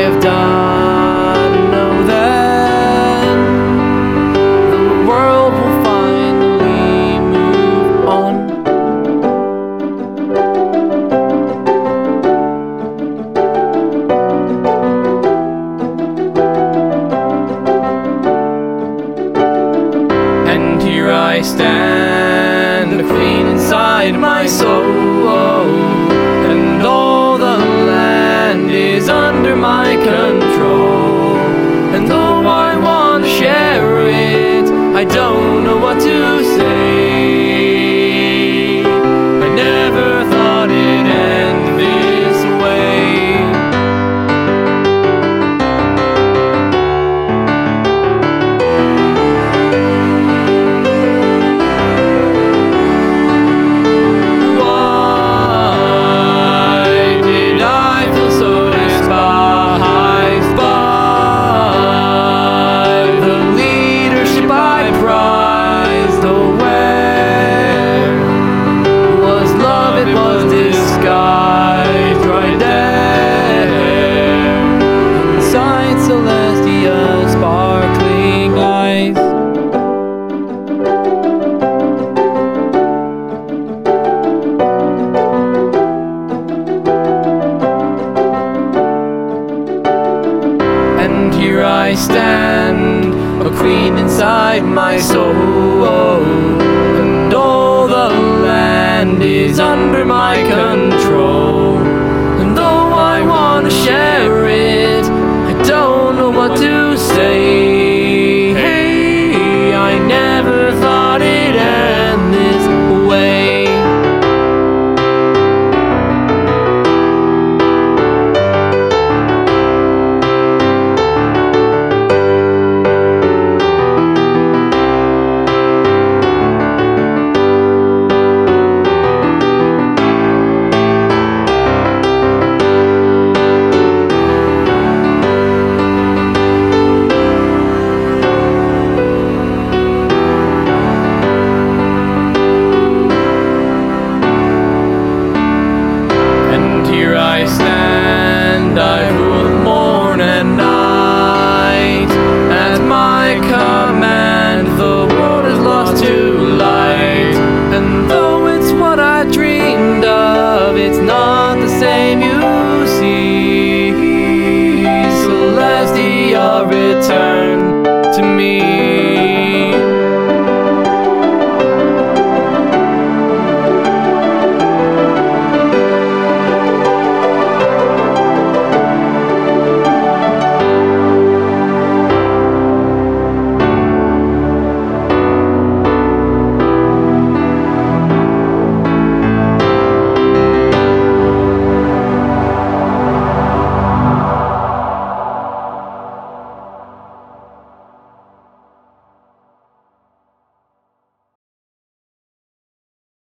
have done, know then the world will finally move on. And here I stand, a queen inside my soul, and all the land is under my control. And though I want to share it, I don't know what to say. I never thought it'd end this way. Celestia's sparkling eyes. And here I stand, a queen inside my soul, and all the land is under my control. And though I want to share it, I don't know what to say. Hey, I never thought it'd end this way. Here I stand, I rule morn and night. At my command, the world is lost to light. And though it's what I dreamed of, it's not the same you